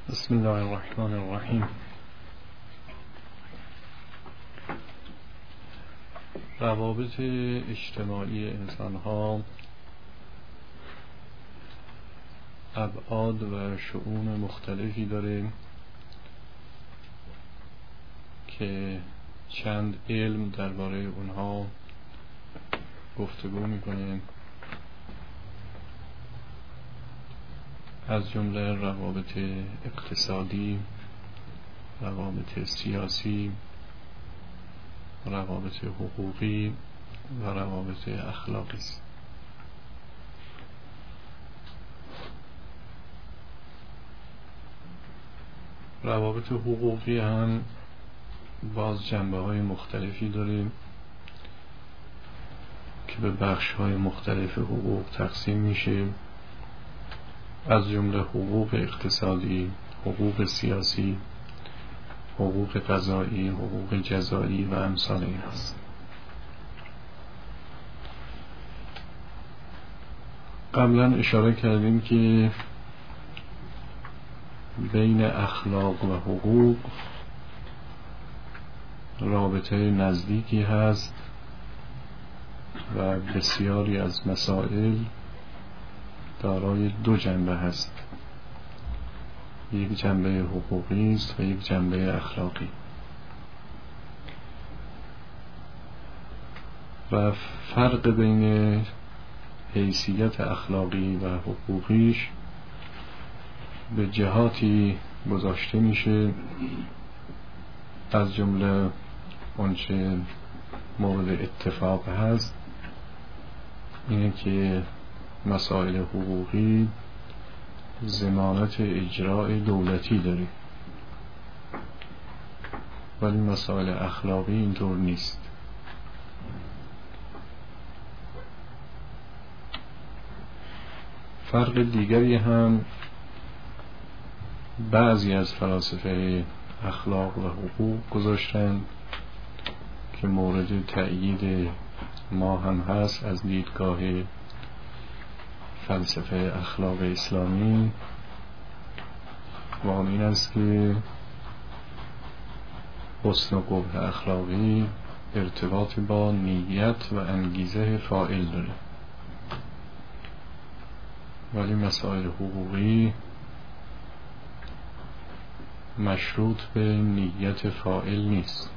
بسم الله الرحمن الرحیم. روابط اجتماعی انسان‌ها ابعاد و شؤون مختلفی داره که چند علم درباره اونها گفتگو میکنه، از جمله روابط اقتصادی، روابط سیاسی، روابط حقوقی و روابط اخلاقی است. روابط حقوقی هم باز جنبه‌های مختلفی داره که به بخش‌های مختلف حقوق تقسیم میشه، از جمله حقوق اقتصادی، حقوق سیاسی، حقوق قضایی، حقوق جزایی و امثال این است. قبلا اشاره کردیم که بین اخلاق و حقوق رابطه نزدیکی هست و بسیاری از مسائل دارای دو جنبه هست، یک جنبه حقوقی است و یک جنبه اخلاقی، و فرق بین حیثیت اخلاقی و حقوقیش به جهاتی گذاشته میشه، از جمله آنچه مورد اتفاق هست اینه که مسائل حقوقی ضمانت اجراء دولتی داره، ولی مسائل اخلاقی اینطور نیست. فرق دیگری هم بعضی از فلاسفه اخلاق و حقوق گذاشتن که مورد تأیید ما هم هست از دیدگاه فلسفه اخلاق اسلامی، و آن این است که حسن و قبح اخلاقی ارتباط با نیت و انگیزه فاعل داره، ولی مسائل حقوقی مشروط به نیت فاعل نیست،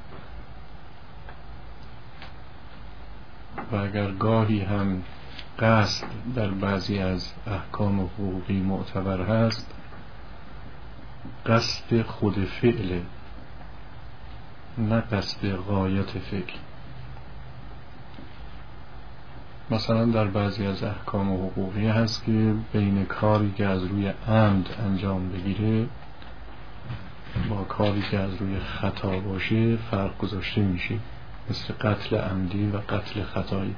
و اگر گاهی هم قصد در بعضی از احکام حقوقی معتبر هست، قصد خود فعل، نه قصد غایت فعل. مثلا در بعضی از احکام حقوقی هست که بین کاری که از روی عمد انجام بگیره با کاری که از روی خطا باشه فرق گذاشته میشه، مثل قتل عمدی و قتل خطایی،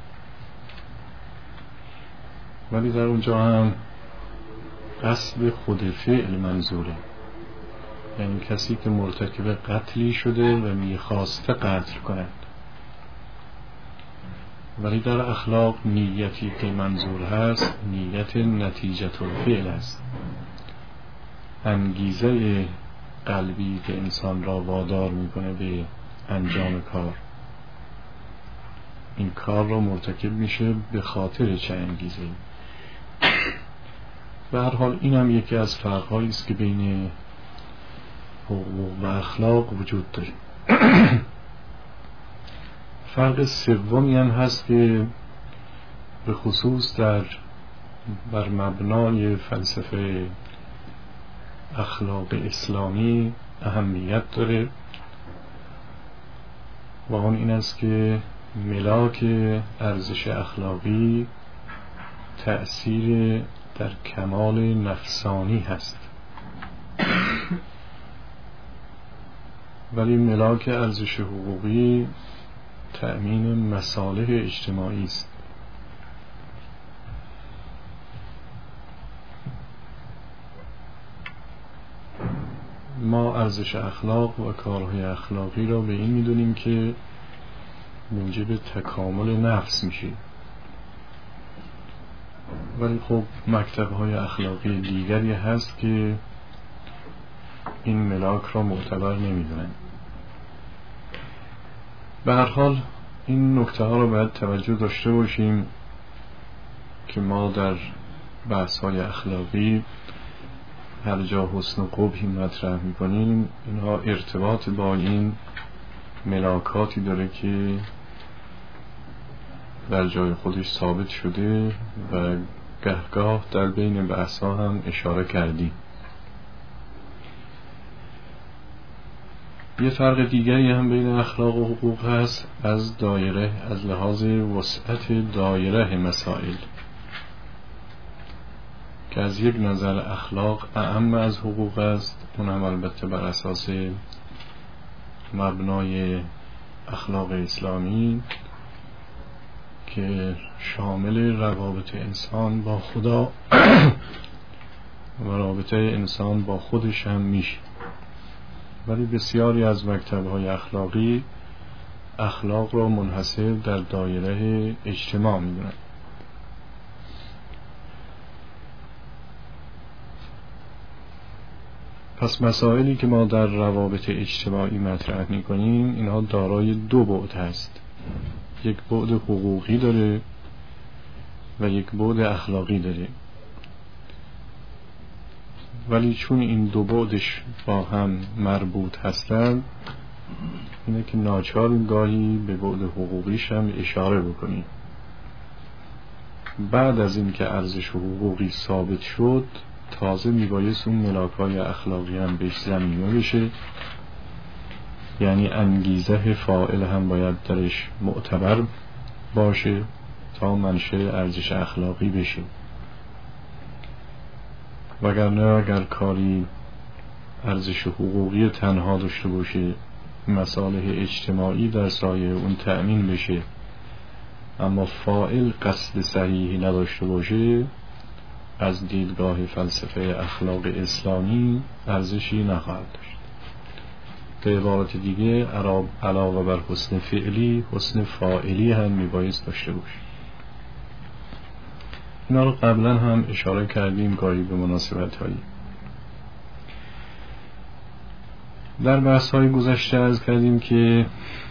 ولی در اونجا هم قصد خود فعل منظوره، یعنی کسی که مرتکب قتلی شده و میخواسته قتل کند. ولی در اخلاق نیتی که منظور هست نیت نتیجه الفعل است، انگیزه قلبی که انسان را وادار میکنه به انجام کار. این کار را مرتکب میشه به خاطر چه انگیزه. به هر حال این هم یکی از فرق‌هایی است که بین حقوق و اخلاق وجود داره. فرق سومی هم هست که به خصوص بر مبنای فلسفه اخلاق اسلامی اهمیت داره، و آن این است که ملاک ارزش اخلاقی تأثیر در کمال نفسانی هست، ولی ملاک ارزش حقوقی تأمین مصالح اجتماعی است. ما ارزش اخلاق و کارهای اخلاقی را به این میدونیم که موجب تکامل نفس میشه، ولی خب مکتب‌های اخلاقی دیگری هست که این ملاک را معتبر نمیدونن. به هر حال این نکته ها رو باید توجه داشته باشیم که ما در بحث های اخلاقی هر جا حسن و قبحی مطرح میکنیم اینها ارتباط با این ملاکاتی داره که در جای خودش ثابت شده و گهگاه در بین بحث ها هم اشاره کردیم. یه فرق دیگری هم بین اخلاق و حقوق هست از دایره، از لحاظ وسعت دایره مسائل، که از یک نظر اخلاق اعم از حقوق است، اون هم البته بر اساس مبنای اخلاق اسلامی که شامل روابط انسان با خدا و رابطه انسان با خودش هم میشه. ولی بسیاری از مکتب‌های اخلاقی اخلاق را منحصر در دایره اجتماع می‌دونند. پس مسائلی که ما در روابط اجتماعی مطرح می‌کنیم اینها دارای دو بعد هست، یک بعد حقوقی داره و یک بعد اخلاقی داره. ولی چون این دو بعدش با هم مربوط هستند اینه که ناچار گاهی به بعد حقوقیش هم اشاره بکنیم. بعد از این که ارزش حقوقی ثابت شد تازه میبایست اون ملاک‌های اخلاقی هم بهش زمینه بشه، یعنی انگیزه فاعل هم باید درش معتبر باشه تا منشأ ارزش اخلاقی بشه. وگرنه اگر کاری ارزش حقوقی تنها داشته باشه، مصالح اجتماعی در سایه اون تأمین بشه، اما فاعل قصد صحیحی نداشته باشه، از دیدگاه فلسفه اخلاق اسلامی ارزشی نخواهد داشت. به عبارت دیگه علاوه بر حسن فعلی حسن فاعلی هم میبایست داشته باشه. اینا رو قبلا هم اشاره کردیم گاهی به مناسبت هایی. در بحث های گذشته عرض کردیم که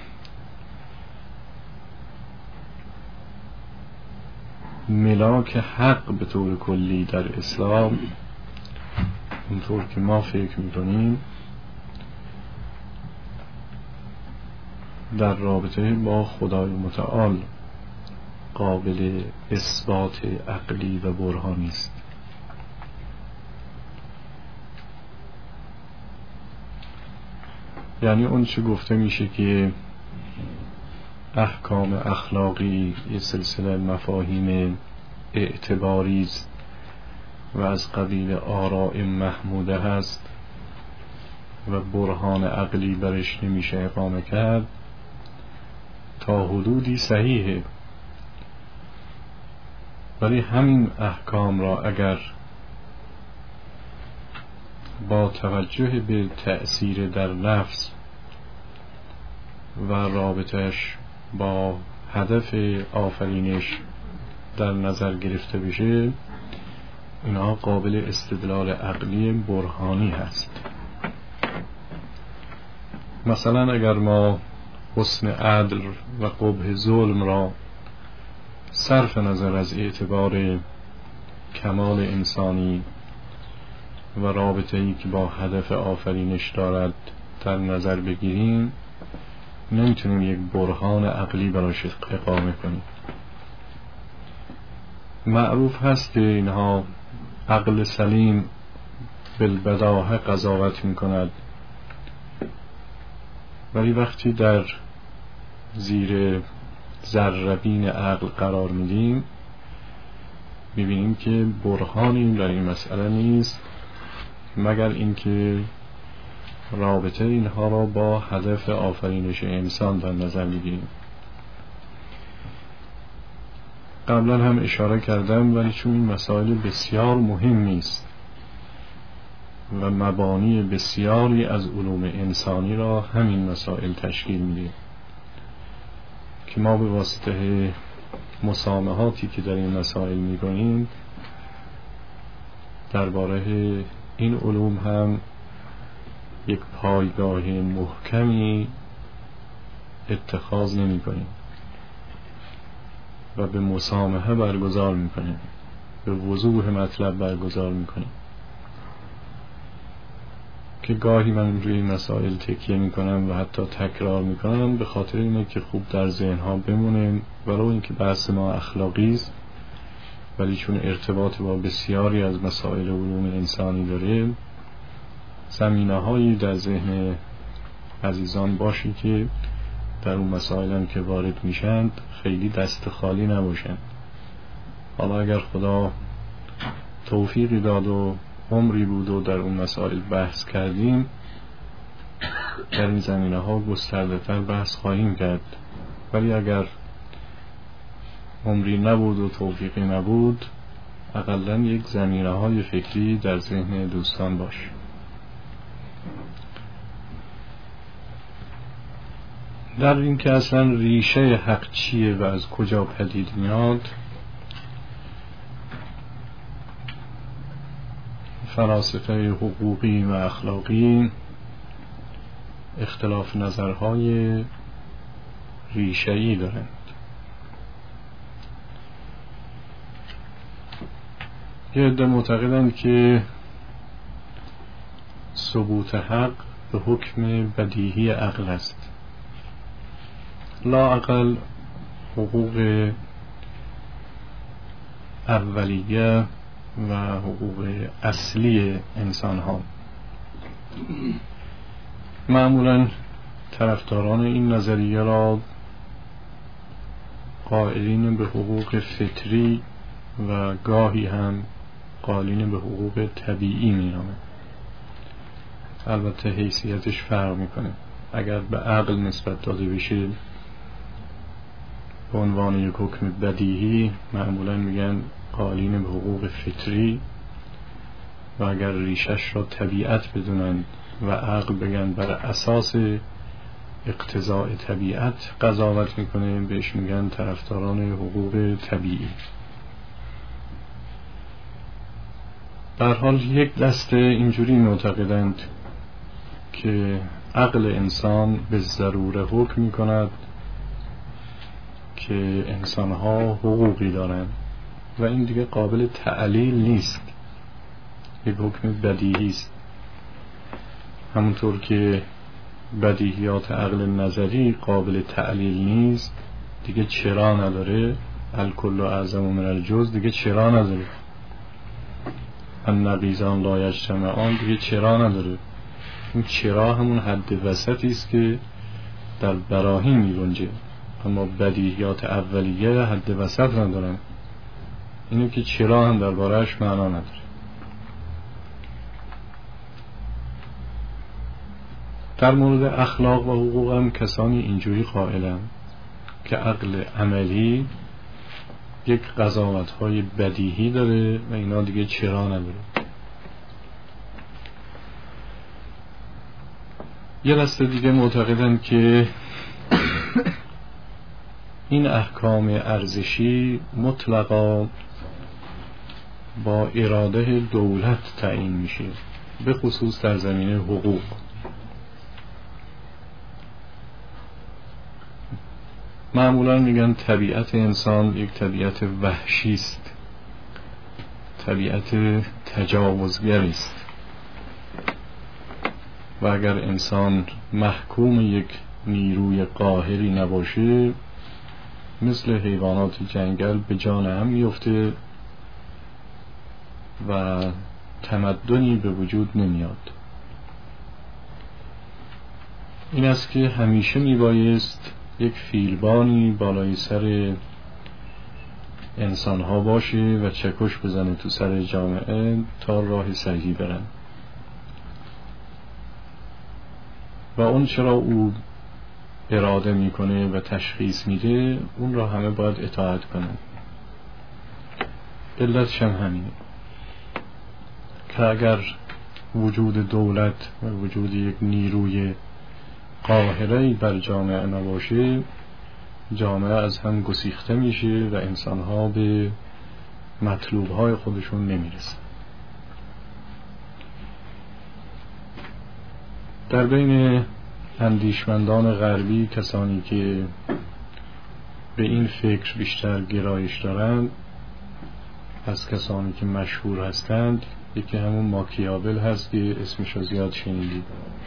ملاک حق به طور کلی در اسلام اونطور که ما فکر میکنیم در رابطه با خدای متعال قابل اثبات عقلی و برهانی است. یعنی اون چه گفته میشه که احکام اخلاقی یه سلسله مفاهیم اعتباری است و از قبیل آراء محموده هست و برهان عقلی برش نمیشه اقامه کرد، تا حدودی صحیحه. ولی همین احکام را اگر با توجه به تأثیر در نفس و رابطش با هدف آفرینش در نظر گرفته بشه، اینها قابل استدلال عقلی برهانی هست. مثلا اگر ما حسن عدل و قبح ظلم را صرف نظر از اعتبار کمال انسانی و رابطه‌ای که با هدف آفرینش دارد در نظر بگیریم، نمیتونیم یک برهان عقلی براش اقامه کنیم. معروف هست که اینها عقل سلیم بالبداهه قضاوت میکند، ولی وقتی در زیر ذره‌بین عقل قرار میدیم میبینیم که برهانی در این مسئله نیست مگر اینکه رابطه اینها را با هدف آفرینش انسان در نظر میگیریم. قبلا هم اشاره کردم، ولی چون این مسائل بسیار مهمی است و مبانی بسیاری از علوم انسانی را همین مسائل تشکیل میده که ما به واسطه مسامحاتی که در این مسائل میکنیم درباره این علوم هم یک پایگاه محکمی اتخاذ نمی کنیم و به مسامحه برگزار می کنیم، به وضوح مطلب برگزار می کنیم. که گاهی من روی این مسائل تکیه می کنم و حتی تکرار می کنم به خاطر اینه که خوب در ذهنها بمونه، ولو اینکه بحث ما اخلاقی است ولی چون ارتباط با بسیاری از مسائل علوم انسانی داره، زمینه هایی در ذهن عزیزان باشی که در اون مسائل هم که وارد میشند خیلی دست خالی نباشند. حالا اگر خدا توفیقی داد و عمری بود و در اون مسائل بحث کردیم، در این زمینه ها گسترده تر بحث خواهیم کرد، ولی اگر عمری نبود و توفیقی نبود، اقلاً یک زمینه های فکری در ذهن دوستان باش. در این که اصلا ریشه حق چیه و از کجا پدید میاد، فلاسفه حقوقی و اخلاقی اختلاف نظرهای ریشه‌ای دارند. یه عده معتقدند که ثبوت حق به حکم بدیهی عقل است، لااقل حقوق اولیه و حقوق اصلی انسان ها. معمولا طرفداران این نظریه را قائلین به حقوق فطری و گاهی هم قائلین به حقوق طبیعی می نامند. البته حیثیتش فرق میکنه. اگر به عقل نسبت داده بشه به عنوان یک حکم بدیهی، معمولا میگن قائلین به حقوق فطری، و اگر ریشش را طبیعت بدونن و عقل بگن بر اساس اقتضاء طبیعت قضاوت میکنه، بهش میگن طرفداران حقوق طبیعی. در حال یک دسته اینجوری معتقدند که عقل انسان به ضروره حکم میکند که انسانها حقوقی دارند و این دیگه قابل تعلیل نیست، یک حکم بدیهی است. همونطور که بدیهیات عقل نظری قابل تعلیل نیست، دیگه چرا نداره، الکل اعظم من الجزء دیگه چرا نداره، النقیضان لا یجتمعان دیگه چرا نداره. این چرا همون حد وسطی است که در براهین می‌گنجه، اما بدیهیات اولیه حد وسط ندارن. اینو که چرا هم درباره‌اش معنا نداره. در مورد اخلاق و حقوق هم کسانی اینجوری قائلن که عقل عملی یک قضاوت‌های بدیهی داره و اینا دیگه چرا نداره. یه دسته دیگه معتقدن که این احکام ارزشی مطلقا با اراده دولت تعیین میشه، به خصوص در زمینه حقوق. معمولا میگن طبیعت انسان یک طبیعت وحشی است، طبیعت تجاوزگری است و اگر انسان محکوم یک نیروی قاهری نباشه، مثل حیوانات جنگل به جان هم میفته و تمدنی به وجود نمیاد. این است که همیشه میبایست یک فیلبانی بالای سر انسانها باشه و چکش بزنه تو سر جامعه تا راه صحیح برن و اون چرا او اراده میکنه و تشخیص میده اون را همه باید اطاعت کنن. علتش هم همینه که اگر وجود دولت و وجود یک نیروی قاهره‌ای بر جامعه نباشه، جامعه از هم گسیخته میشه و انسانها به مطلوبهای خودشون نمیرسن. در بین اندیشمندان غربی، کسانی که به این فکر بیشتر گرایش دارند، از کسانی که مشهور هستند یکی همون ماکیاول هست که اسمش رو زیاد شنیدید.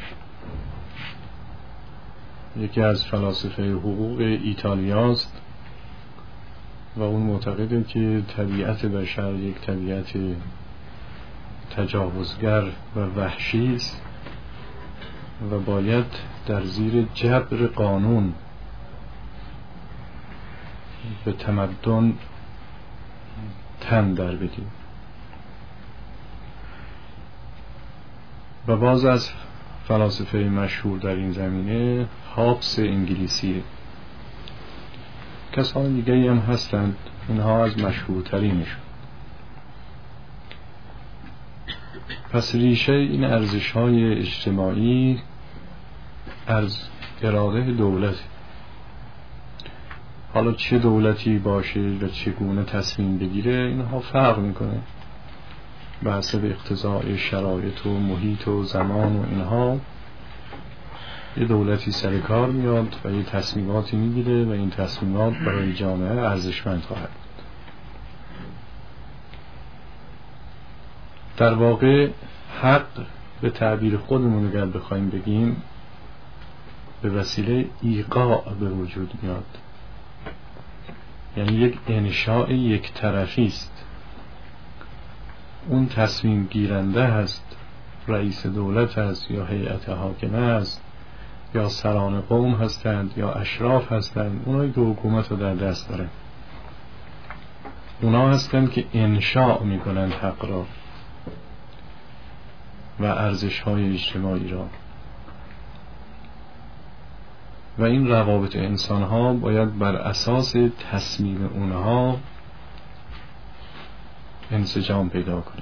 یکی از فلاسفه حقوق ایتالیاست و اون معتقده که طبیعت بشر یک طبیعت تجاوزگر و وحشی است و باید در زیر جبر قانون به تمدن تن در بدیم. و باز از فلاسفه مشهور در این زمینه هابس انگلیسیه. کسان دیگه هم هستند، اینها از مشهورترینشون. پس ریشه این ارزش‌های اجتماعی از اراده دولت، حالا چه دولتی باشه و چگونه تصمیم بگیره اینها فرق میکنه به حسب اقتضاء شرایط و محیط و زمان و اینها. یه دولتی سر کار میاد و یه تصمیماتی میگیره و این تصمیمات برای جامعه ارزشمند خواهد بود. در واقع حق به تعبیر خودمون اگر بخوایم بگیم به وسیله ایقاع به وجود میاد، یعنی یک انشاء یک طرفی است. اون تصمیم گیرنده هست، رئیس دولت هست یا هیئت حاکمه هست یا سران قوم هستند یا اشراف هستند، اونایی که حکومت رو در دست دارن، اونا هستند که انشاء میکنند حق را و ارزش‌های اجتماعی را. و این روابط انسان‌ها باید بر اساس تصمیم اونها انسجام پیدا کنه.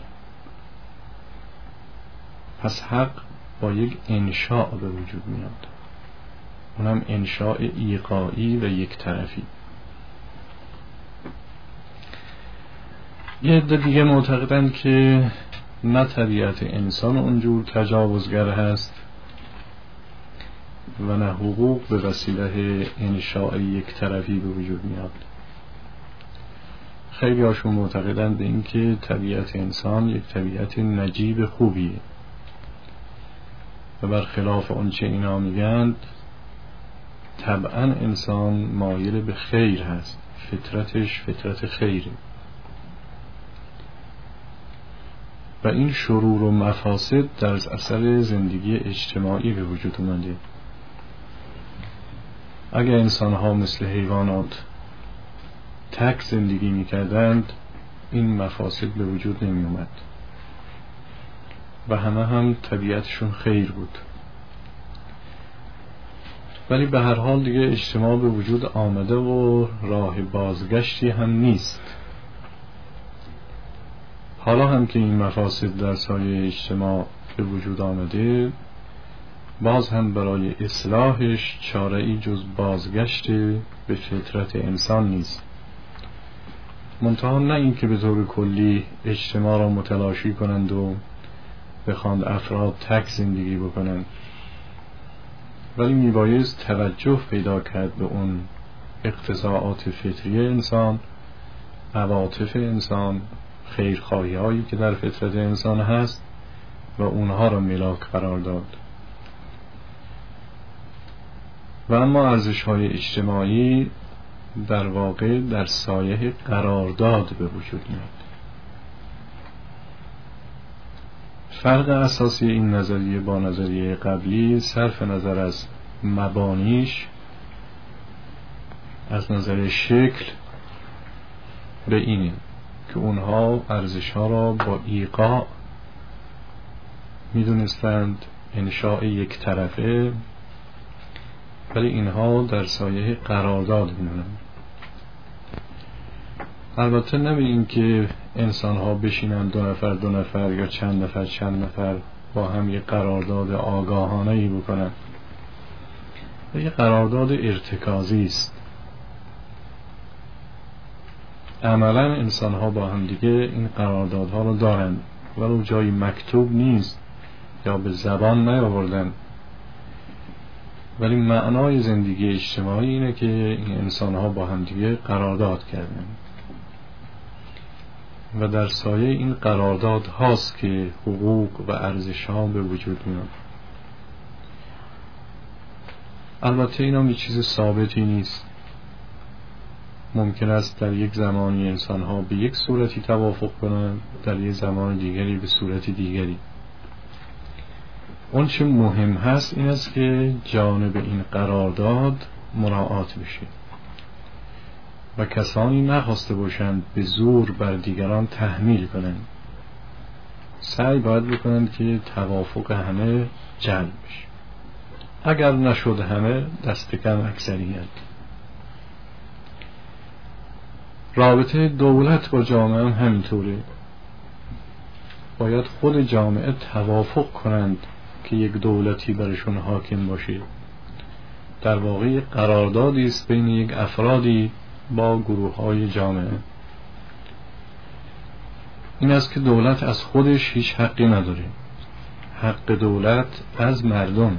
پس حق با یک انشاء به وجود میاد، اونم انشاء ایقاعی و یک طرفی. یه عده دیگه معتقدن که نه طبیعت انسان اونجور تجاوزگر هست و نه حقوق به وسیله انشاء یک طرفی به وجود میاد. خیلی هاشون معتقدن به این که طبیعت انسان یک طبیعت نجیب خوبیه و برخلاف آنچه اینا میگند طبعا انسان مایل به خیر هست، فطرتش فطرت خیره و این شرور و مفاسد در اثر زندگی اجتماعی به وجود اومده. اگر انسان ها مثل حیوانات تک زندگی میکردند این مفاسد به وجود نمی اومد و همه هم طبیعتشون خیر بود. ولی به هر حال دیگه اجتماع به وجود آمده و راه بازگشتی هم نیست. حالا هم که این مفاسد در سایه اجتماع به وجود آمده، باز هم برای اصلاحش چاره‌ای جز بازگشت به فطرت انسان نیست. منتها نه این که به طور کلی اجتماع را متلاشی کنند و بخواند افراد تک زندگی بکنند، ولی میبایست توجه پیدا کرد به اون اقتضاعات فطری انسان، عواطف انسان، خیرخواهی هایی که در فطرت انسان هست و اونها را ملاک قرار داد. و اما ارزش های اجتماعی در واقع در سایه قرارداد به وجود میاد. فرق اساسی این نظریه با نظریه قبلی صرف نظر از مبانیش، از نظر شکل، به اینه که اونها ارزش‌ها را با ایقاع میدونستند، انشاء یک طرفه، ولی اینها در سایه قرارداد میدونند. البته نه به این که انسان ها بشینند دو نفر یا چند نفر با هم یک قرارداد آگاهانه‌ای بکنند. یک قرارداد ارتکازی است. عملا انسان ها با هم دیگه این قراردادها رو دارند، ولو جایی مکتوب نیست یا به زبان نیاوردن، ولی معنای زندگی اجتماعی اینه که این انسان ها با هم دیگه قرارداد کردن و در سایه این قرارداد هاست که حقوق و ارزش ها به وجود میاد. البته اینا یه چیز ثابتی نیست. ممکن است در یک زمانی انسان ها به یک صورتی توافق کنند، در یک زمان دیگری به صورت دیگری. اون چه مهم هست این است که جانب این قرارداد مراعات بشه و کسانی نخواسته باشند به زور بر دیگران تحمیل کنند. سعی باید بکنند که توافق همه جلب بشه، اگر نشد همه دست کم اکثریت. رابطه دولت با جامعه هم همینطوره. باید خود جامعه توافق کنند که یک دولتی برشون حاکم باشه. در واقع قراردادی است بین یک افرادی با گروه‌های جامعه. این است که دولت از خودش هیچ حقی نداره. حق دولت از مردم،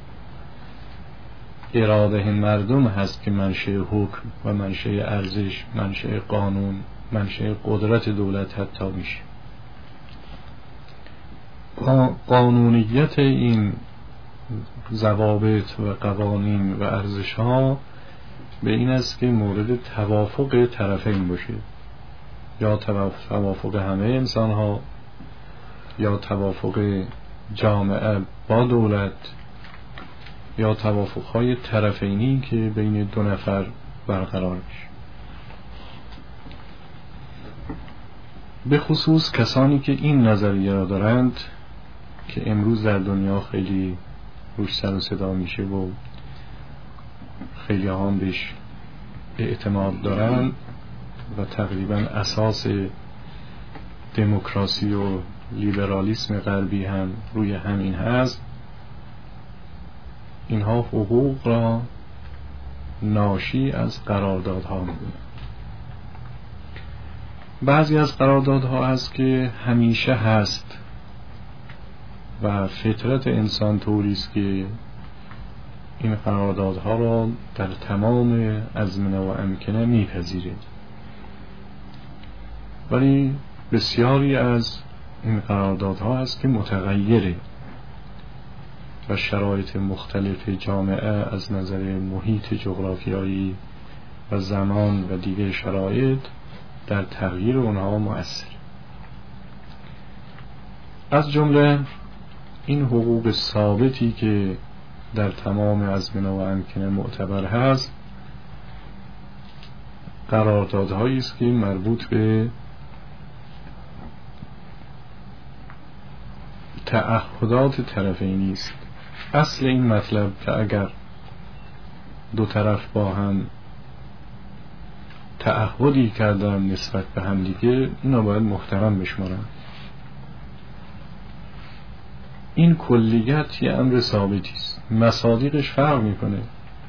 اراده مردم هست که منشأ حکم و منشأ ارزش، منشأ قانون، منشأ قدرت دولت حتی میشه. قانونیت این ضوابط و قوانین و ارزش ها به این است که مورد توافق طرفین باشه، یا توافق همه انسان ها یا توافق جامعه با دولت یا توافق های طرفینی که بین دو نفر برقرار میشه. به خصوص کسانی که این نظریه را دارند که امروز در دنیا خیلی روش سر و صدا میشه و خیلی هم بهش اعتماد دارن و تقریبا اساس دموکراسی و لیبرالیسم غربی هم روی همین هست. اینها حقوق را ناشی از قراردادها میدونن. بعضی از قراردادها هست که همیشه هست و فطرت انسان طوری است که این قراردادها را در تمام ازمنه و امکنه میپذیره. ولی بسیاری از این قراردادها هست که متغیره و شرایط مختلف جامعه از نظر محیط جغرافیایی و زمان و دیگر شرایط در تغییر اونها مؤثر. از جمله این حقوق ثابتی که در تمام ازمنه و امکنه معتبر هست قراردادهایی است که مربوط به تعهدات طرفینی است. اصل این مطلب که اگر دو طرف با هم تعهدی کردن نسبت به هم دیگه، اینا باید محترم بشمارن. این کلیت یه امر ثابتی است، مصادیقش فرق میکنه،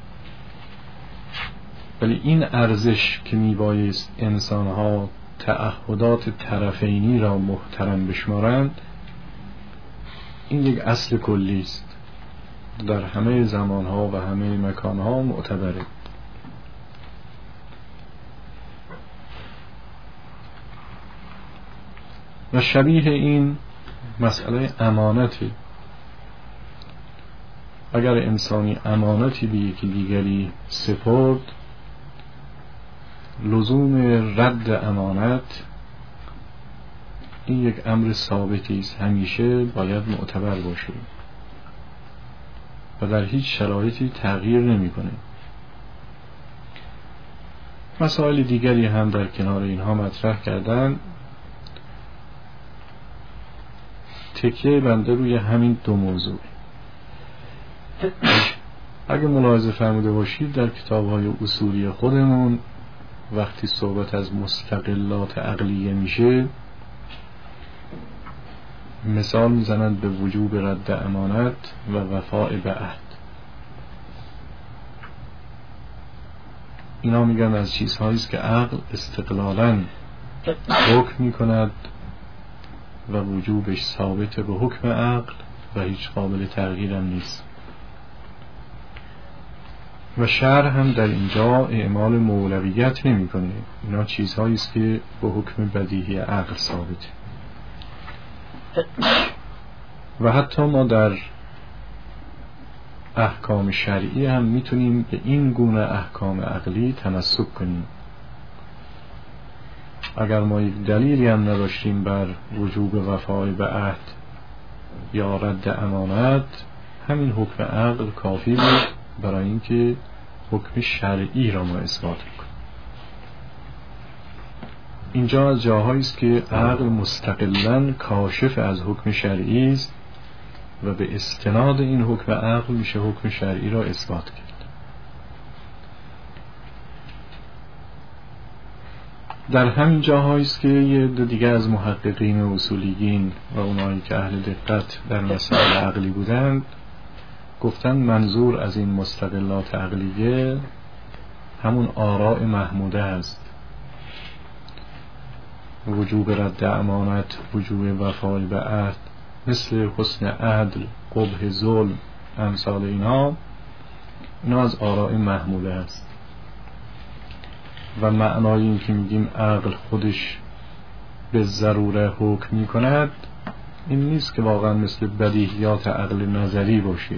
ولی این ارزش که میبایست انسانها تعهدات طرفینی را محترم بشمارند، این یک اصل کلی است، در همه زمانها و همه مکانها معتبره. و شبیه این مسئله امانته. اگر انسانی امانتی به یکی دیگری سپرد، لزوم رد امانت این یک امر ثابتی است، همیشه باید معتبر باشه و در هیچ شرایطی تغییر نمی‌کنه. مسائل دیگری هم در کنار اینها مطرح کردن. تکیه بنده روی همین دو موضوع. اگه ملاحظه فرموده باشید در کتاب‌های اصولی خودمون وقتی صحبت از مستقلات عقلیه میشه مثال میزنند به وجوب رد امانت و وفاء به عهد. اینا میگن از چیزهایی است که عقل استقلالاً حکم میکند و وجوبش ثابت به حکم عقل و هیچ قابل تغییرم نیست. و شرع هم در اینجا اعمال مولویت نمی کنه. اینا چیزهایی است که با حکم بدیهی عقل ثابته. و حتی ما در احکام شرعی هم میتونیم به این گونه احکام عقلی تمسک کنیم. اگر ما یک دلیلی هم نداشتیم بر وجوب وفای به عهد یا رد امانت، همین حکم عقل کافی بود برای اینکه حکم شرعی را ما اثبات کنیم. اینجا از جاهایی است که عقل مستقلاً کاشف از حکم شرعی است و به استناد این حکم عقل میشه حکم شرعی را اثبات کرد. در همین جاهایی است که یه عده دیگه از محققین و اصولیین و اونایی که اهل دقت در مسائل عقلی بودند گفتن منظور از این مستقلات عقلیه همون آراء محموده است. وجوب رد امانت، وجوب وفای به عهد، مثل حسن عدل، قبح ظلم، امثال اینا از آراء محموده است. و معنای این که میگیم عقل خودش به ضروره حکم می کند این نیست که واقعا مثل بدیهیات عقل نظری باشه.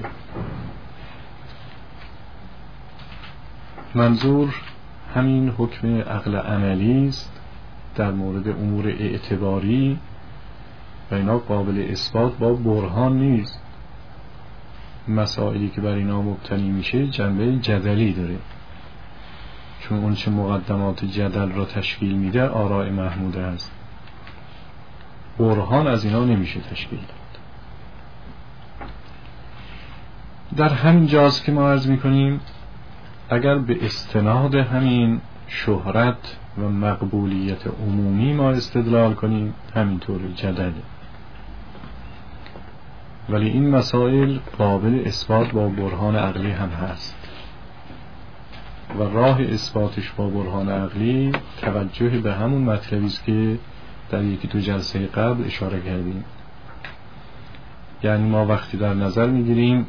منظور همین حکم عقل عملی است در مورد امور اعتباری و اینا قابل اثبات با برهان نیست. مسائلی که بر اینا مبتنی میشه جنبه جدلی داره، چون اون چه مقدمات جدل را تشکیل میده آراء محموده است. برهان از اینا نمیشه تشکیل داد. در همین جاست که ما عرض میکنیم اگر به استناد همین شهرت و مقبولیت عمومی ما استدلال کنیم همینطور جدله، ولی این مسائل قابل اثبات با برهان عقلی هم هست و راه اثباتش با برهان عقلی توجه به همون مطلبی است که در یکی دو جلسه قبل اشاره کردیم. یعنی ما وقتی در نظر میگیریم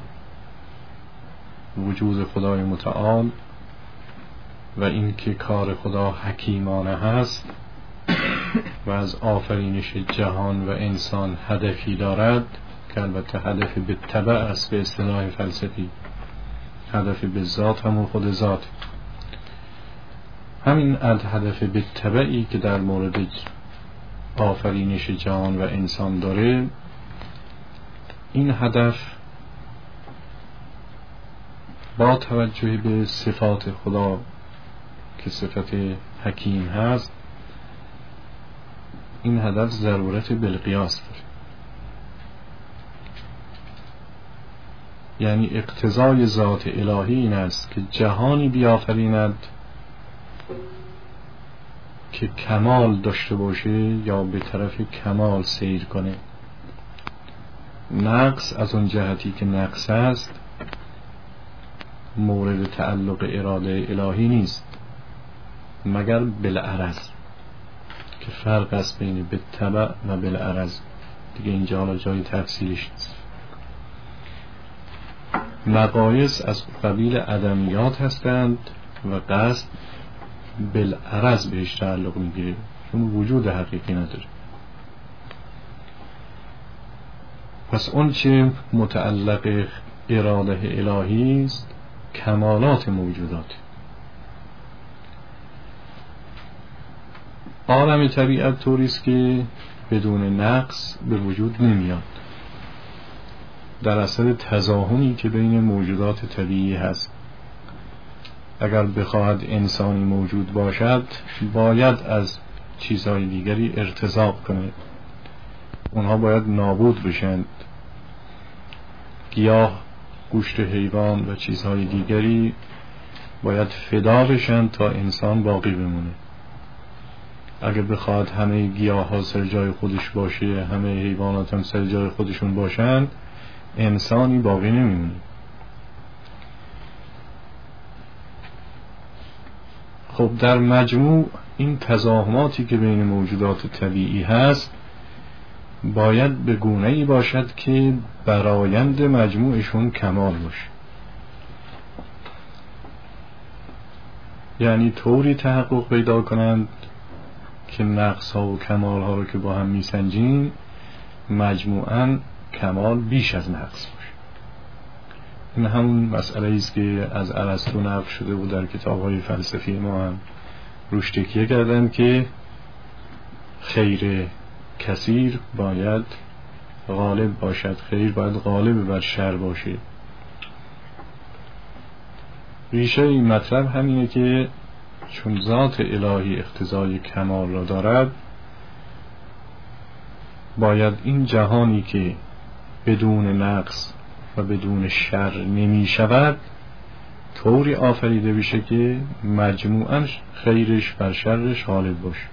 وجود خدای متعال و این که کار خدا حکیمانه هست و از آفرینش جهان و انسان هدفی دارد که البته هدف به تبع است به اصطلاح فلسفی، هدف به ذات همون خود ذات. همین هدف به تبعی که در مورد آفرینش جهان و انسان داره، این هدف با توجه به صفات خدا که صفت حکیم هست، این هدف ضرورت بالقیاس داره. یعنی اقتضای ذات الهی این است که جهانی بیافریند که کمال داشته باشه یا به طرف کمال سیر کنه. نقص از اون جهتی که نقص است مورد تعلق اراده الهی نیست مگر بالعرض، که فرق است بین بالتبع و بالعرض. دیگه اینجا حالا جای تفصیلش نیست. مقایس از قبیل عدمیات هستند و قصد بالعرض بهش تعلق میگیره چون وجود حقیقی نداره. پس اون چه متعلق اراده الهی است کمالات موجودات. عالم طبیعت طوری است که بدون نقص به وجود نمیاد، در اثر تزاحمی که بین موجودات طبیعی هست. اگر بخواهد انسانی موجود باشد باید از چیزهای دیگری ارتزاق کنه، اونها باید نابود بشند. گیاه، گوشت حیوان و چیزهای دیگری باید فدا بشند تا انسان باقی بمونه. اگر بخواهد همه گیاه ها سر جای خودش باشه، همه حیوانات هم سر جای خودشون باشند، انسانی باقی نمیمونه. خب در مجموع این تزاحماتی که بین موجودات طبیعی هست باید به گونه‌ای باشد که برآیند مجموعشون کمال باشه. یعنی طوری تحقق پیدا کنند که نقص ها و کمال ها رو که با هم میسنجیم مجموعاً کمال بیش از نقص باشه. این همون مسئله است که از ارسطو نقل شده بود در کتاب های فلسفی ما هم روش تکیه کردن که خیر کثیر باید غالب باشد، خیر باید غالب بر شر باشه. ریشه این مطلب همینه که چون ذات الهی اقتضای کمال را دارد، باید این جهانی که بدون نقص و بدون شر نمی شود طوری آفریده بشه که مجموعاً خیرش بر شرش غالب باشه.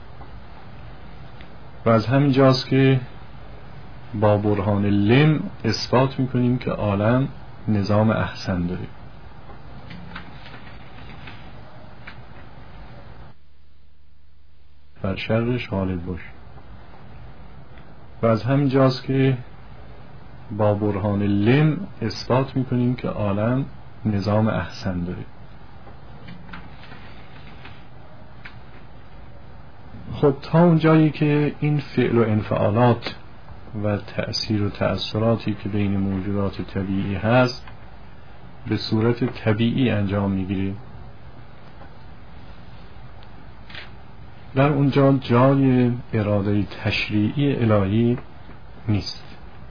و از همین جاست که با برهان لم اثبات میکنیم که عالم نظام احسن داره. بر شرش غالب باشه. و از همین جاست که با برهان لم اثبات میکنیم که عالم نظام احسن داره. خب تا اونجایی که این فعل و انفعالات و تأثیر و تأثیراتی که بین موجودات طبیعی هست به صورت طبیعی انجام میگیره، در اونجا جای اراده تشریعی الهی نیست،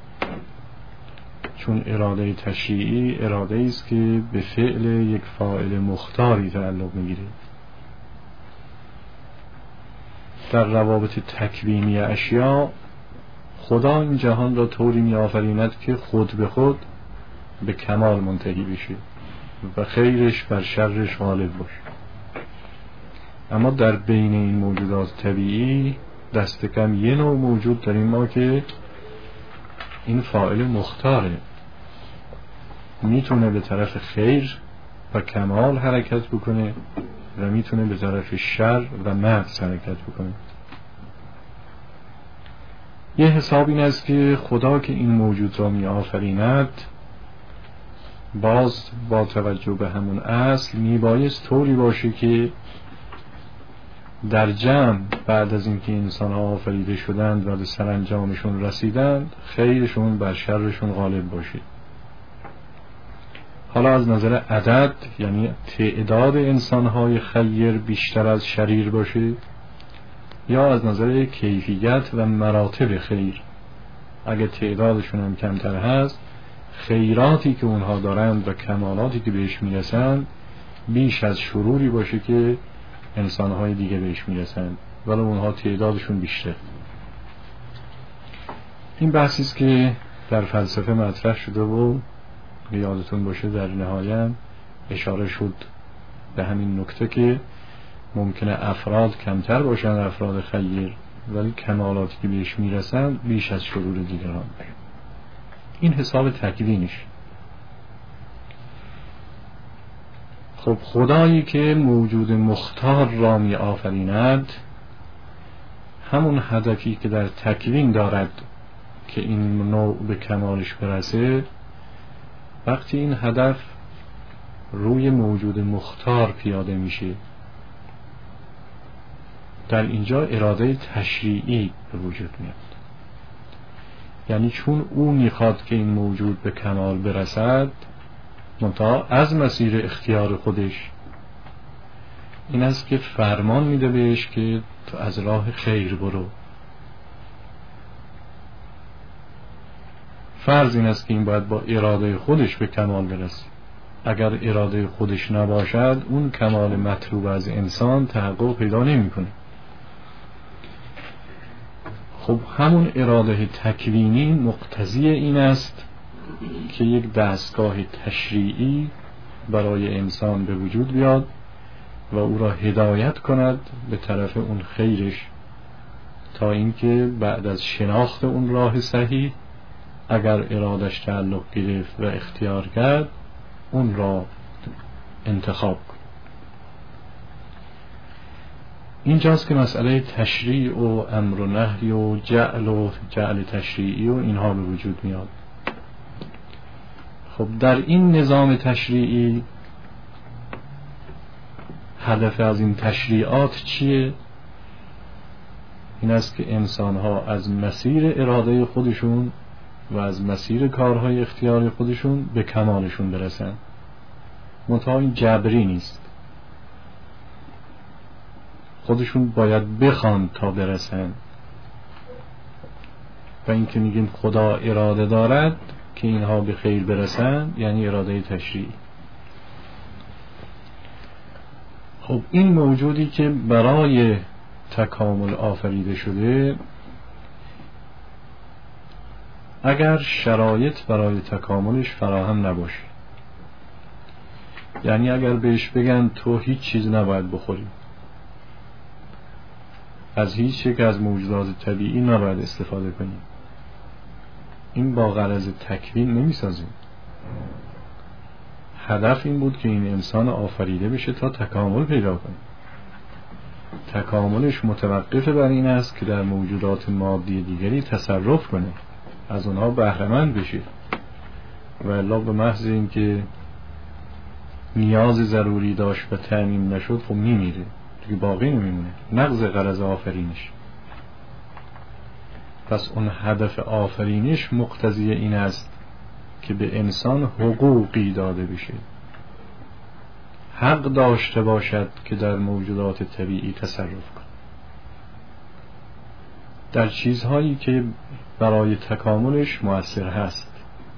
چون اراده تشریعی اراده است که به فعل یک فاعل مختاری تعلق میگیره. در روابط تکوینی اشیا خدا این جهان را طوری می آفریند که خود به خود به کمال منتهی بشه و خیرش بر شرش غالب باشه. اما در بین این موجودات طبیعی دست کم یه نوع موجود داریم ما که این فاعل مختاره، میتونه به طرف خیر و کمال حرکت بکنه و میتونه به طرف شر و نقص حرکت بکنه. یه حساب این است که خدا که این موجود را می آفریند باز با توجه به همون اصل می بایست طوری باشه که در جمع بعد از اینکه انسان ها آفریده شدند و به سرانجامشون رسیدند خیرشون بر شرشون غالب باشه. حالا از نظر عدد یعنی تعداد انسان های خیر بیشتر از شریر باشه، یا از نظر کیفیت و مراتب خیر اگه تعدادشون هم کمتر هست خیراتی که اونها دارند و کمالاتی که بهش میرسند بیش از شروری باشه که انسانهای دیگه بهش میرسند ولی اونها تعدادشون بیشتر. این بحثی است که در فلسفه مطرح شده و یادتون باشه در نهایت اشاره شد به همین نکته که ممکنه افراد کمتر باشن افراد خیر ولی کمالاتی که بهش میرسند بیش از شرور دیگران. این حساب تکوینش. خب خدایی که موجود مختار را می آفریند همون هدفی که در تکوین دارد که این نوع به کمالش برسه، وقتی این هدف روی موجود مختار پیاده میشه در اینجا اراده تشریعی به وجود میاد. یعنی چون او میخواد که این موجود به کمال برسد منتها از مسیر اختیار خودش، این است که فرمان میده بهش که تو از راه خیر برو. فرض این است که این باید با اراده خودش به کمال برسه. اگر اراده خودش نباشد اون کمال مطلوب از انسان تحقق پیدا نمیکنه. خب همون اراده تکوینی مقتضی این است که یک دستگاه تشریعی برای انسان به وجود بیاد و او را هدایت کند به طرف اون خیرش، تا اینکه بعد از شناخت اون راه صحیح اگر ارادش تعلق گرفت و اختیار کرد اون را انتخاب کند. اینجاست که مسئله تشریع و امر و نهی و جعل تشریعی و اینها به وجود میاد. خب در این نظام تشریعی هدف از این تشریعات چیه؟ این است که انسان‌ها از مسیر اراده خودشون و از مسیر کارهای اختیاری خودشون به کمالشون برسن. منتها این جبری نیست، خودشون باید بخوان تا برسن. و این که میگیم خدا اراده دارد که اینها به خیر برسن، یعنی اراده تشریعی. خب این موجودی که برای تکامل آفریده شده، اگر شرایط برای تکاملش فراهم نباشه، یعنی اگر بهش بگن تو هیچ چیز نباید بخوری، از هیچ یک از موجودات طبیعی نباید استفاده کنی، این با غرض تکوین نمیسازیم. هدف این بود که این انسان آفریده بشه تا تکامل پیدا کنه. تکاملش متوقف بر این است که در موجودات مادی دیگری تصرف کنه، از اونها بهره‌مند بشه، و الا به محض این که نیاز ضروری داشت و تامین نشد خب میمیره دیگه، باقی نمیمونه. نقض غرض آفرینش. پس اون هدف آفرینش مقتضی این است که به انسان حقوقی داده بشه، حق داشته باشد که در موجودات طبیعی تصرف کنه، در چیزهایی که برای تکاملش مؤثر هست،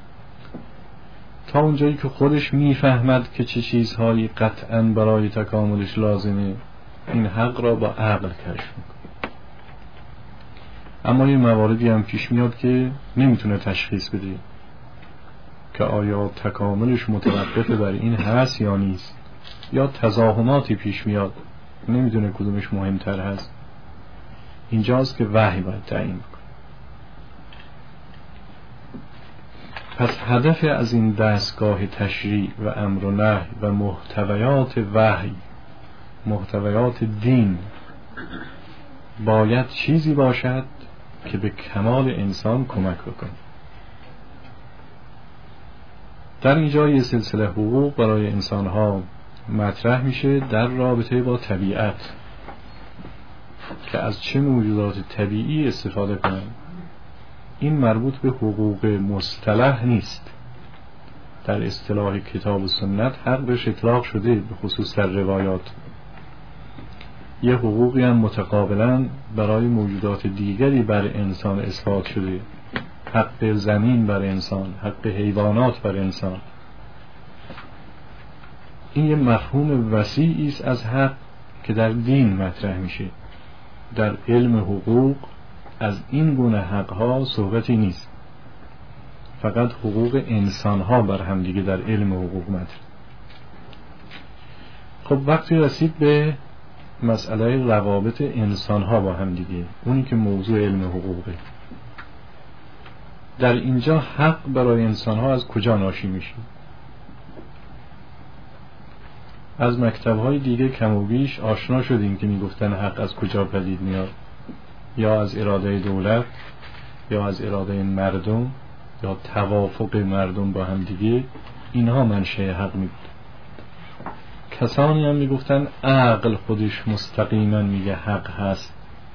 تا اونجایی که خودش میفهمد که چه چیزهایی قطعاً برای تکاملش لازمه، این حق را با عقل کشف میکنه. اما یه مواردی هم پیش میاد که نمیتونه تشخیص بده که آیا تکاملش متوقف بر این هست یا نیست، یا تزاحماتی پیش میاد نمیدونه کدومش مهمتر هست. اینجاست که وحی باید تعیین کنه. پس هدف از این دستگاه تشریع و امر و نهی و محتویات وحی، محتویات دین، باید چیزی باشد که به کمال انسان کمک بکنه. در اینجا یه سلسله حقوق برای انسان‌ها مطرح میشه در رابطه با طبیعت، که از چه موجودات طبیعی استفاده کنن. این مربوط به حقوق مصطلح نیست. در اصطلاح کتاب و سنت حق بهش اطلاق شده، به خصوص در روایات. یه حقوقی هم متقابلا برای موجودات دیگری بر انسان اثبات شده، حق زمین بر انسان، حق حیوانات بر انسان. این یه مفهوم وسیعی است از حق که در دین مطرح میشه. در علم حقوق از این گونه حقها صحبتی نیست، فقط حقوق انسانها بر هم دیگه در علم حقوق مطرح. خب وقتی رسید به مسئله روابط انسانها با هم دیگه، اونی که موضوع علم حقوقه، در اینجا حق برای انسانها از کجا ناشی میشه؟ از مکتب‌های دیگه کم و بیش آشنا شدیم که میگفتن حق از کجا پدید میاد، یا از اراده دولت، یا از اراده مردم، یا توافق مردم با هم دیگه. اینها منشأ حق می بود. کسانی هم میگفتن عقل خودش مستقیما میگه حق هست.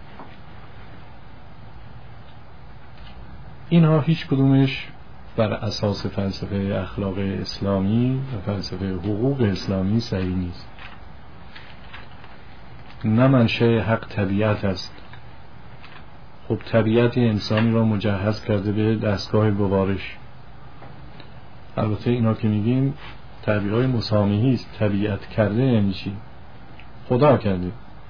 اینها هیچ کدومش بر اساس فلسفه اخلاق اسلامی و فلسفه حقوق اسلامی صحیح نیست. نه منشأ حق طبیعت است. خب طبیعت انسانی را مجهز کرده به دستگاه گوارش. البته اینا که میگیم تعبیرهای مسامحی است. طبیعت کرده یعنی چی؟ خدا کرده.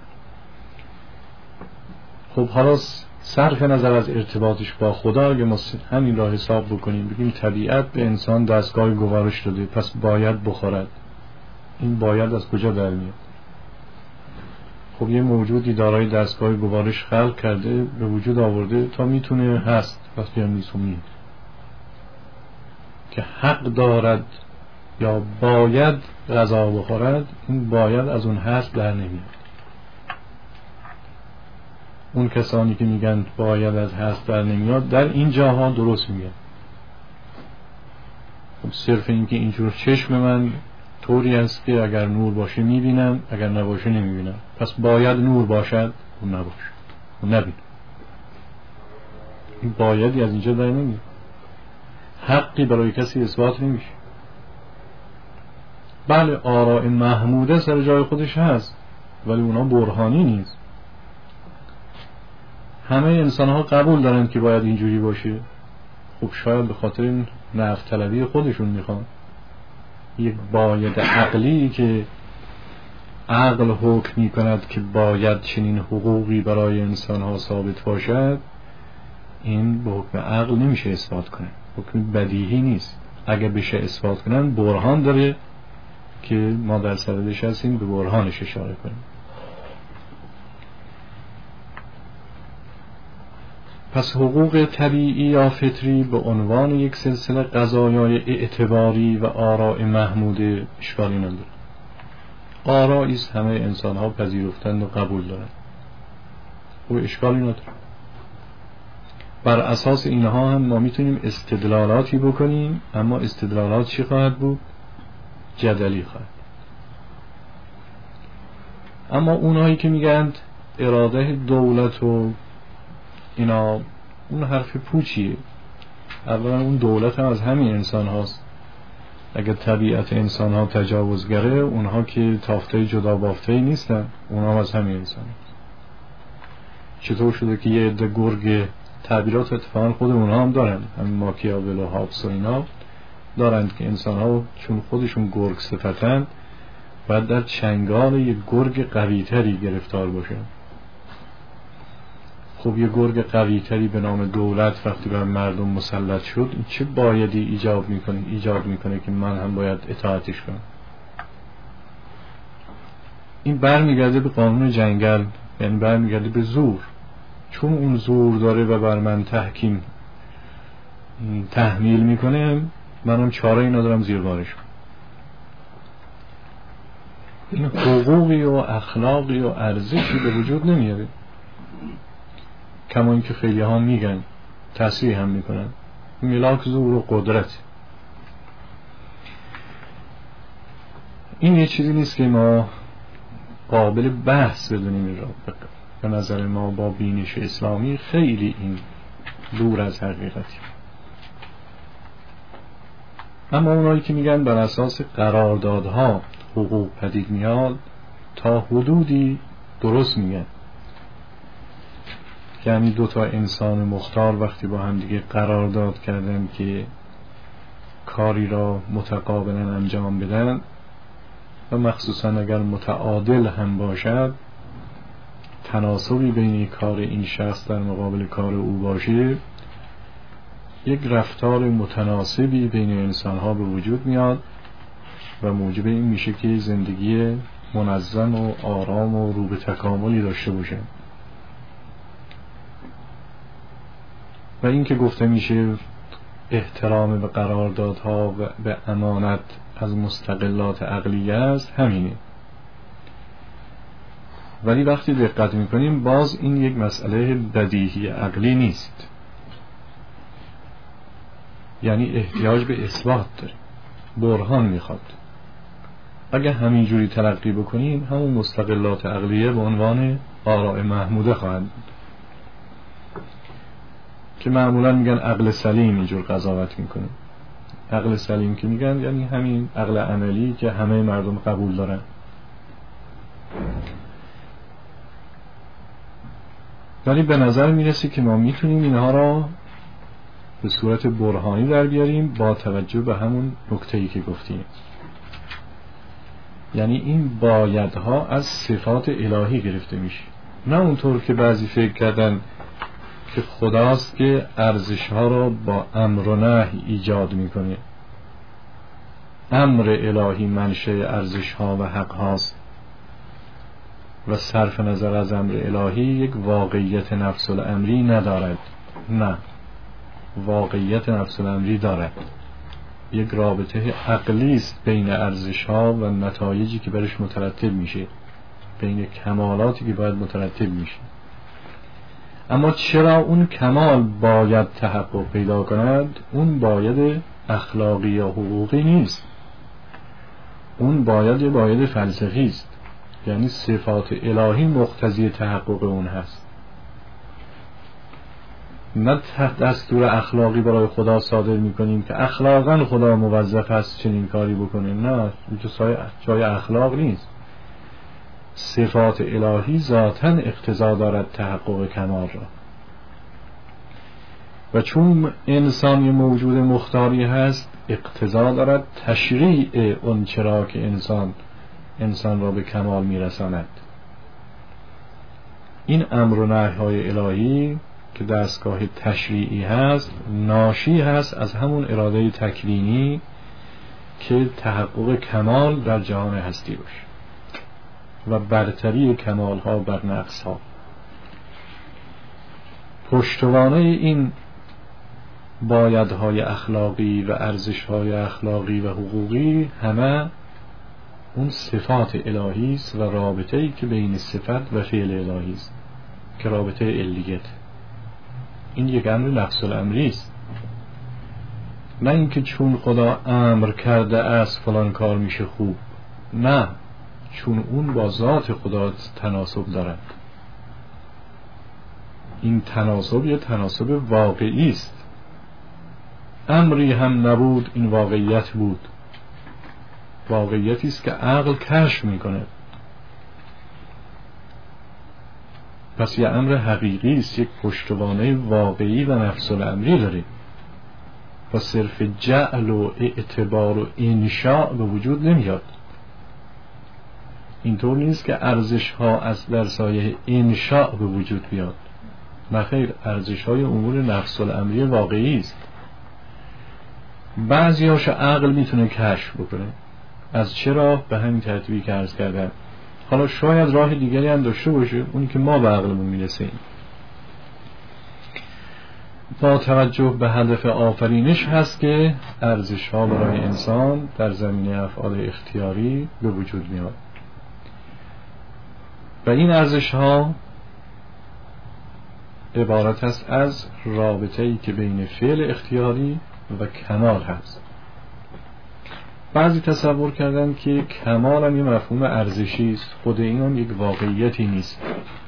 خب حالا صرف نظر از ارتباطش با خدا، اگه ما همین را حساب بکنیم بگیم طبیعت به انسان دستگاه گوارش داده، پس باید بخورد. این باید از کجا در میاد؟ خب یه موجودی دارای دستگاه گوارش خلق کرده، به وجود آورده تا میتونه هست، وقتی هم نیست میاد. که حق دارد یا باید غذا بخورد، این باید از اون هست در نمیاد. اون کسانی که میگن باید از هست در نمیاد، در این جاها درست میگن. خب صرف این که اینجور چشم من طوری است که اگر نور باشه میبینم، اگر نباشه نمیبینم. پس باید نور باشد و نباشه و نبینم. این بایدی از اینجا در نمیاد. حقی برای کسی اثبات نمیشه. بله آراء محموده سر جای خودش هست، ولی اونا برهانی نیست. همه انسان ها قبول دارن که باید اینجوری باشه. خب شاید به خاطر این نفع طلبی خودشون میخوان. یک باید عقلی که عقل حکم میکند که باید چنین حقوقی برای انسان ها ثابت باشد، این به حکم عقل نمیشه اثبات کنه. حکم بدیهی نیست. اگه بشه اثبات کنن برهان داره که ما در صددش هستیم به برهانش اشاره کنیم. پس حقوق طبیعی یا فطری به عنوان یک سلسله قضایای اعتباری و آراء محموده اشکالی نداره. آرائی است همه انسان ها پذیرفتند و قبول دارند و اشکالی نداره. بر اساس اینها هم ما میتونیم استدلالاتی بکنیم، اما استدلالات چی خواهد بود؟ جدلی خواهد. اما اونهایی که میگند اراده دولت و اینا، اون حرف پوچیه. اولا اون دولت هم از همین انسان هاست. اگر طبیعت انسان ها تجاوزگره، اونها که تافته جدا بافته نیستن، اونها هم از همین انسان هاست. چطور شده که یه عده گرگ، تعبیرات اتفاقا خود اونها هم دارن، همین ماکیاول و هابس و اینا دارند که انسان ها چون خودشون گرگ صفتن باید در چنگال یک گرگ قوی تری گرفتار باشن. خب یه گرگ قوی تری به نام دولت وقتی بر مردم مسلط شد، این چه بایدی ایجاد میکنه که من هم باید اطاعتش کنم؟ این برمیگرده به قانون جنگل، یعنی برمیگرده به زور. چون اون زور داره و بر من تحمیل میکنه، منم چاره‌ای ندارم زیر بارش کنم. این حقوقی و اخلاقی و ارزشی به وجود نمیاره. کما اینکه خیلی ها میگن، تصریح هم میکنن، ملاک زور و قدرت. این یه چیزی نیست که ما قابل بحث بدونیم. این را به نظر ما با بینش اسلامی خیلی این دور از حقیقتی. اما اونایی که میگن بر اساس قراردادها حقوق پدید میاد، تا حدودی درست میگن. یعنی دو تا انسان مختار وقتی با هم دیگه قرارداد کردن که کاری را متقابلا انجام بدن و مخصوصا اگر متعادل هم باشد، تناسبی بین کار این شخص در مقابل کار او باشه، یک رفتار متناسبی بین انسانها به وجود میاد و موجب این میشه که زندگی منظم و آرام و رو به تکاملی داشته باشه. و این که گفته میشه احترام به قراردادها و به امانت از مستقلات عقلیه است، همینه. ولی وقتی دقت میکنیم باز این یک مسئله بدیهی عقلی نیست، یعنی احتیاج به اثبات داره، برهان میخواد. اگه همینجوری تلقی بکنیم همون مستقلات عقلیه به عنوان آراء محموده خواهد بود که معمولا میگن عقل سلیم اینجور قضاوت میکنه. عقل سلیم که میگن یعنی همین عقل عملی که همه مردم قبول دارن. ولی به نظر میرسه که ما میتونیم اینها را به صورت برهانی در بیاریم با توجه به همون نکته‌ای که گفتیم. یعنی این بایدها از صفات الهی گرفته میشه، نه اونطور که بعضی فکر کردن که خداست که ارزشها را با امر و نهی ایجاد میکنه. امر الهی منشأ ارزشها و حق هاست و صرف نظر از امر الهی یک واقعیت نفس الامری ندارد. نه، واقعیت نفس الامری دارد. یک رابطه عقلی است بین ارزشها و نتایجی که برش مترتب میشه، بین کمالاتی که باید مترتب میشه. اما چرا اون کمال باید تحقق پیدا کند؟ اون باید اخلاقی یا حقوقی نیست. اون باید یه باید فلسفی است، یعنی صفات الهی مقتضی تحقق اون هست، نه دستور اخلاقی برای خدا صادر میکنیم که اخلاقا خدا موظف هست چنین کاری بکنه. نه، این جای اخلاق نیست. صفات الهی ذاتاً اقتضا دارد تحقق کمال را، و چون انسان موجود مختاری هست اقتضا دارد تشریع اون چرا که انسان را به کمال میرساند. این امر و نهی‌های الهی که دستگاه تشریعی هست ناشی هست از همون اراده تکوینی که تحقق کمال در جهان هستی باشه و برتری کمال ها بر نقص ها. پشتوانه این بایدهای اخلاقی و ارزشهای اخلاقی و حقوقی همه اون صفات الهی است و رابطه‌ای که بین صفت و فعل الهی است که رابطه علیت. این یک امر نفس الامری است، نه اینکه چون خدا امر کرده است فلان کار میشه خوب، نه، چون اون با ذات خدا تناسب دارد. این تناسب یه تناسب واقعی است، امری هم نبود این واقعیت بود، واقعیتی است که عقل کشف میکنه. پس یه امر حقیقی است، یک پشتوانه واقعی و نفس الامری داره و صرف جعل و اعتبار و انشاء به وجود نمیاد. اینطور نیست که ارزش ها از در سایه انشاء به وجود بیاد، نخیر، ارزش های امور نفس الامری واقعی است. بعضی هاش عقل میتونه کشف بکنه. از چرا؟ به همین ترتیبی که عرض کردم. حالا شاید راه دیگری هم داشته باشه، اونی که ما به عقلمون میرسیم. با توجه به هدف آفرینش هست که ارزش ها برای انسان در زمینه افعال اختیاری به وجود میاد و این ارزش ها عبارت است از رابطه‌ای که بین فعل اختیاری و کمال هست. بعضی تصور کردن که کمال هم یه مفهوم ارزشی است، خود این هم یک واقعیتی نیست،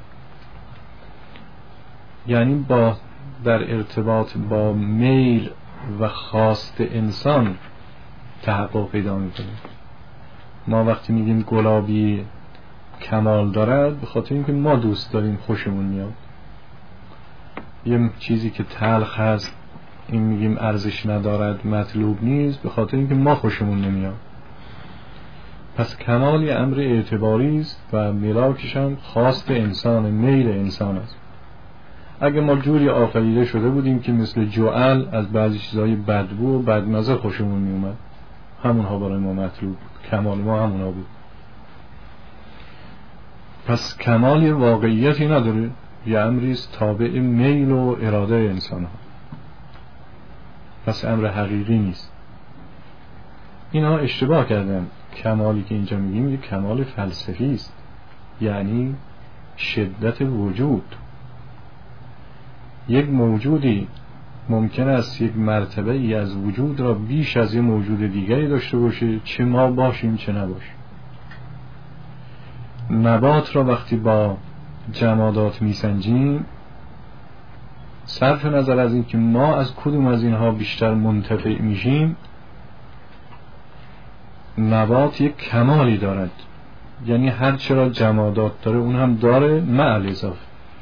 یعنی در ارتباط با میل و خواست انسان تحقق پیدا میکنه. ما وقتی میگیم گلابی کمال دارد به خاطر اینکه ما دوست داریم، خوشمون میاد. یه چیزی که تلخ هست این میگیم ارزش ندارد، مطلوب نیست، به خاطر اینکه ما خوشمون نمیاد. پس کمال یه امر اعتباری است و ملاکش هم خواست انسان، میل انسان است. اگه ما جوری آفریده شده بودیم که مثل جوال از بعضی چیزهای بدبو و بدمزه خوشمون میومد، همونها برای ما مطلوب بود، کمال ما همونها بود. پس کمال یه واقعیتی نداره، یه امری است تابع میل و اراده انسان ها، پس امر حقیقی نیست. اینها اشتباه کردن. کمالی که اینجا میگیم یک کمال فلسفی است، یعنی شدت وجود. یک موجودی ممکن است یک مرتبه ای از وجود را بیش از یک موجود دیگری داشته باشه، چه ما باشیم چه نباشیم. نبات را وقتی با جمادات میسنجیم، صرف نظر از این که ما از کدوم از اینها بیشتر منتفع میشیم، نبات یک کمالی دارد، یعنی هر چرا جمادات داره اون هم داره مع الاضافه.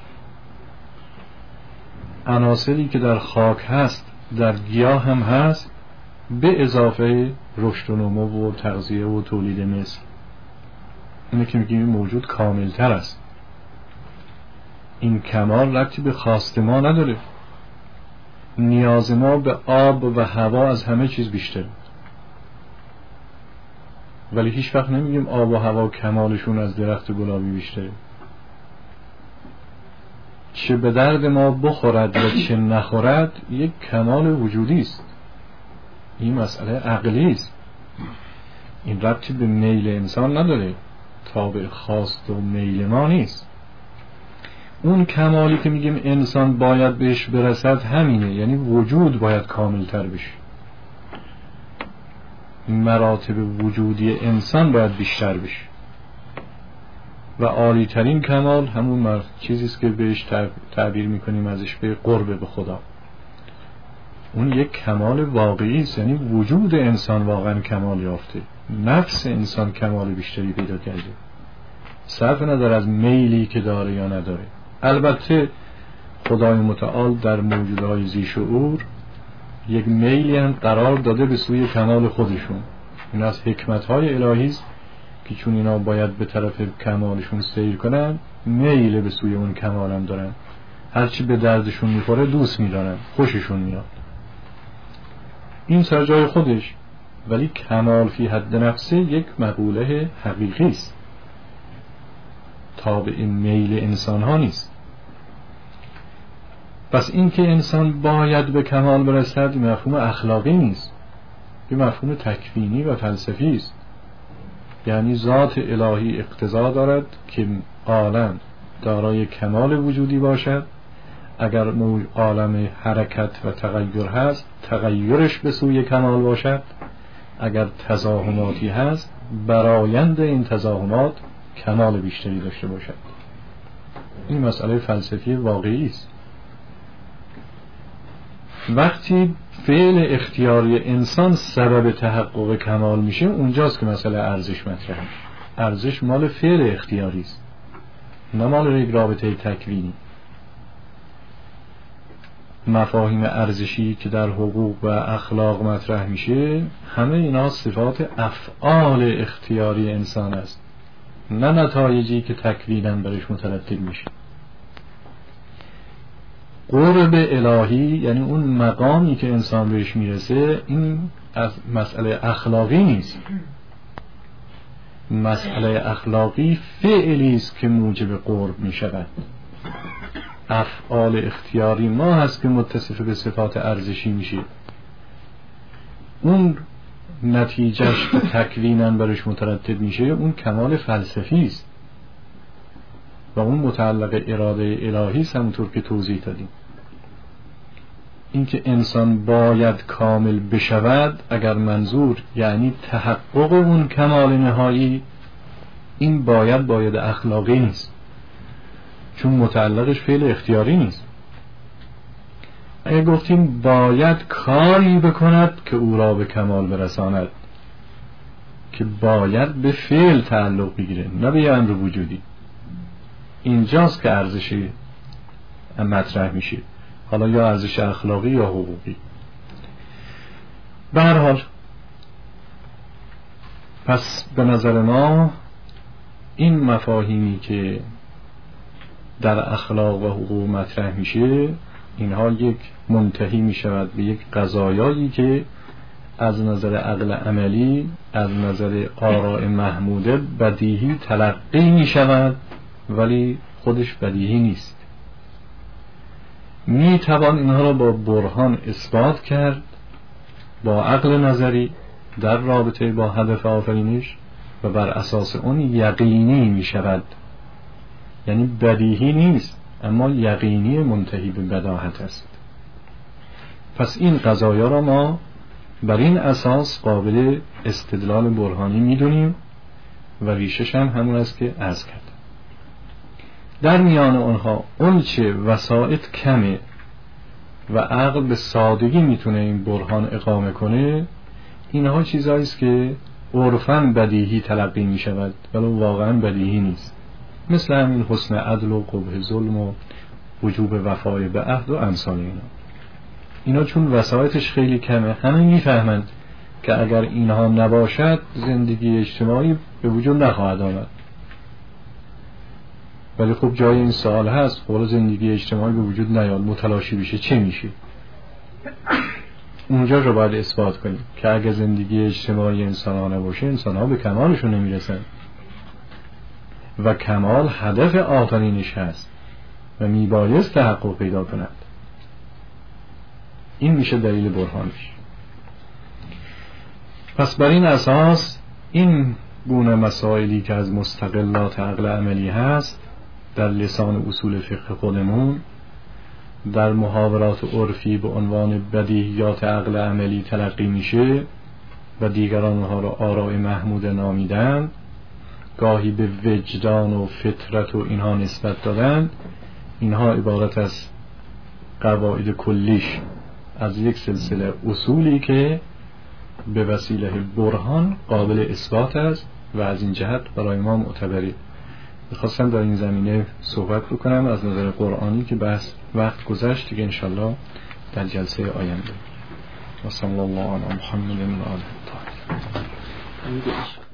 عناصری که در خاک هست در گیاه هم هست، به اضافه رشد و نمو و تغذیه و تولید مثل. اینه که میگیم موجود کامل تر است. این کمال ربطی به خواست ما نداره. نیاز ما به آب و هوا از همه چیز بیشتره، ولی هیچ وقت نمیگیم آب و هوا کمالشون از درخت گلابی بیشتره. چه به درد ما بخورد و چه نخورد یک کمال وجودی است. این مسئله عقلی است، این ربطی به میل انسان نداره، تابع خواست و میل ما نیست. اون کمالی که میگیم انسان باید بهش برسد همینه، یعنی وجود باید کامل تر بشه. مراتب وجودی انسان باید بیشتر بشه و عالی ترین کمال همون چیزی است که بهش تعبیر میکنیم ازش به قرب به خدا. اون یک کمال واقعی است، یعنی وجود انسان واقعا کمال یافته، نفس انسان کمال بیشتری پیدا کرده، صرف نداره از میلی که داره یا نداره. البته خدای متعال در موجودهای ذی شعور یک میلی هم قرار داده به سوی کمال خودشون. این از حکمت‌های الهی است که چون اینا باید به طرف کمالشون سیر کنن، میل به سوی اون کمال هم دارن، هرچی به دردشون میخوره دوست میدارن، خوششون میاد. این سر جای خودش، ولی کمال فی حد نفسه یک مقوله حقیقی است، تابع این میل انسان ها نیست. پس این که انسان باید به کمال برسد مفهوم اخلاقی نیست، یه مفهوم تکوینی و فلسفی است. یعنی ذات الهی اقتضا دارد که عالم دارای کمال وجودی باشد. اگر عالم حرکت و تغییر هست، تغییرش به سوی کمال باشد. اگر تزاحماتی هست، برآیند این تزاحمات کمال بیشتری داشته باشد. این مسئله فلسفی واقعی است. وقتی فعل اختیاری انسان سبب تحقق کمال میشه، اونجاست که مسئله ارزش مطرح میشه. ارزش مال فعل اختیاری است، نه مال یک رابطه تکوینی. مفاهیم ارزشی که در حقوق و اخلاق مطرح میشه، همه اینا صفات افعال اختیاری انسان است، نه نتایجی که تکویناً برش مترتب میشه. قرب الهی یعنی اون مقامی که انسان بهش میرسه، این از مسئله اخلاقی نیست. مسئله اخلاقی فعلی است که موجب قرب میشود. افعال اختیاری ما هست که متصف به صفات ارزشی میشه. اون نتیجهش که تکویناً برش مترتب میشه، اون کمال فلسفی است و اون متعلق اراده الهی است، همونطور که توضیح دادیم. اینکه انسان باید کامل بشود، اگر منظور یعنی تحقق اون کمال نهایی، این باید اخلاقی نیست، چون متعلقش فعل اختیاری نیست. اگر گفتیم باید کاری بکند که او را به کمال برساند، که باید به فعل تعلق بگیره، نه به امر وجودی. اینجاست که ارزشی مطرح میشه، حالا یا ارزش اخلاقی یا حقوقی. به هر حال پس به نظر ما این مفاهیمی که در اخلاق و حقوق مطرح میشه، اینها یک منتهی میشود به یک قضایایی که از نظر عقل عملی، از نظر آراء محموده بدیهی تلقی میشود، ولی خودش بدیهی نیست. میتوان اینها را با برهان اثبات کرد، با عقل نظری در رابطه با هدف آفرینش، و بر اساس اون یقینی میشود. یعنی بدیهی نیست، اما یقینی منتهی به بداهت است. پس این قضایا را ما بر این اساس قابل استدلال برهانی میدونیم و ریشش هم همون است که عرض کردم. در میان آنها اونچه وسائط کمه و عقل به سادگی میتونه این برهان اقامه کنه، اینها چیزایی است که عرفاً بدیهی تلقی میشود ولی واقعاً بدیهی نیست، مثل همین حسن عدل و قبح ظلم و وجوب وفای به عهد و امثال اینا چون وسایطش خیلی کمه، همه میفهمند که اگر اینها نباشد زندگی اجتماعی به وجود نخواهد آمد. ولی خب جای این سوال هست، خب زندگی اجتماعی به وجود نیاد، متلاشی بشه، چه میشه؟ اونجا رو باید اثبات کنیم که اگر زندگی اجتماعی انسان ها نباشه، انسان ها به کمالشون نمیرسن و کمال هدف آفرینش هست و میبایست تحقق پیدا کند. این میشه دلیل برهانش. پس بر این اساس این گونه مسائلی که از مستقلات عقل عملی هست، در لسان اصول فقه خودمون در محاورات عرفی به عنوان بدیهیات عقل عملی تلقی میشه، و دیگران اونها رو آراء محمود نامیدن، گاهی به وجدان و فطرت و اینها نسبت دادن، اینها عبارت از قواعد کلیش از یک سلسله اصولی که به وسیله برهان قابل اثبات است و از این جهت برای ما معتبری. میخواستم در این زمینه صحبت بکنم از نظر قرآنی که بس وقت گذشت دیگه، انشالله در جلسه آینده. و صلی الله علی محمد و آله الطاهرین.